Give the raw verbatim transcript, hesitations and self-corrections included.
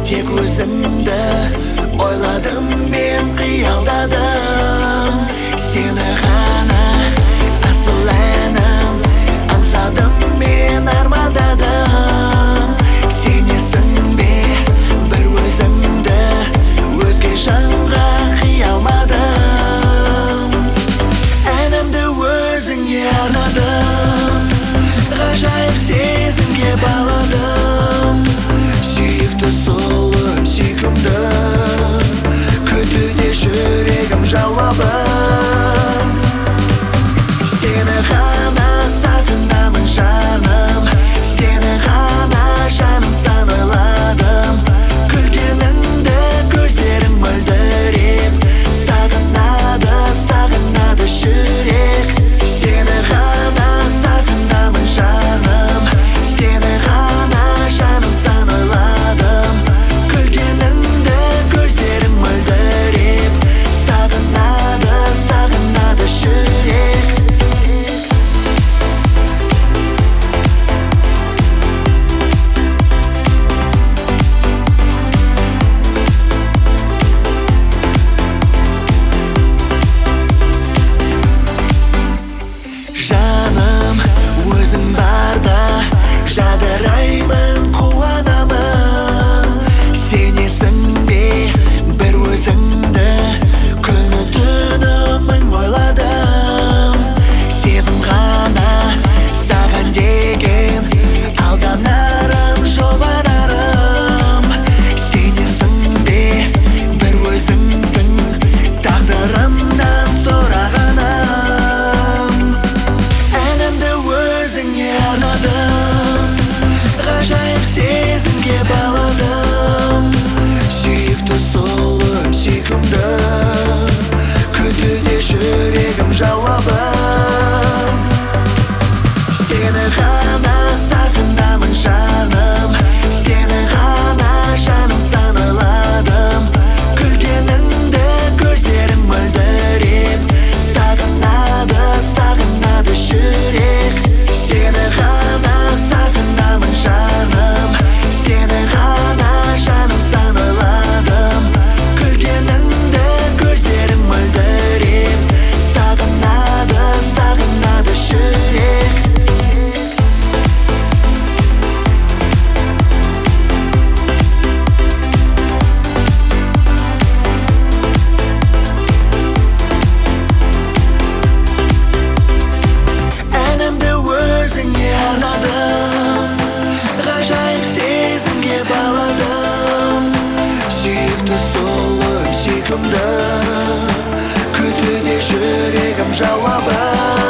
тек өзіңді ойладым, мен қиялдадым. Сені ғана асыл әнім, аңсадым, мен армандадым. Сенесің бе бір өзімді өзге жанға қия алмадым. Әнімді өзіңе арнадым, ғажайып сезімге баладым. Сүйікті сұлу сүйкімді күтуде жүрегім жауабын. Сені ғана сағынамын жаным, сені ғана жаным сан ойладым. Күлгеніңді көздерің мөлдіреп, сағынады, сағынады жүрек. Сені ғана сағынамын жаным, сені ғана жаным сан ойладым. Күлгеніңді көздерің мөлдіреп, сағынады, сағынады жүрек. Жаным, өзің барда жадыраймын, қуанамын. Сенесің бе бір өзіңді күні түні мың ойладым. Сезім ғана саған деген алданарым, жұбанарым. Сенесің бе бір өзіңсің тағдырымнан сұрағаным. Әнімді өзіңе арнадым, ғажайып сезімге баладым. Сүйікті сұлу сүйкімді күтуде жүрегім жауабын. Сені ғана сағынамын жаным, сені ғана жаным сан ойладым. Күлгеніңді көздерің мөлдіреп, сағынады, сағынады жүрек. Сені ғана сағынамын жаным, сені ғана жаным сан ойладым. Күлгеніңді көздерің мөлдіреп, сағынады, сағынады жүрек. Әнімді өзіңе арнадым, ғажайып сезімге баладым. Сүйікті сұлу сүйкімді күтуде жүрегім жауабын.